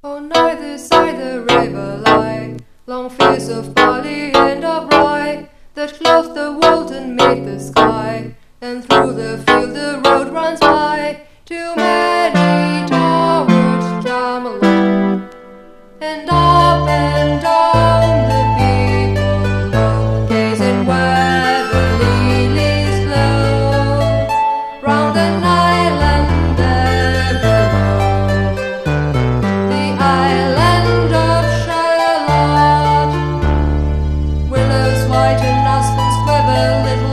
On either side the river lie long fields of barley and of rye that clothe the wold and meet the sky, and through the field the road runs by to many towered Camelot, and up and down the people go, gazing where the lilies blow round an island there below, the island of Shalott. Willows white and aspens quiver, little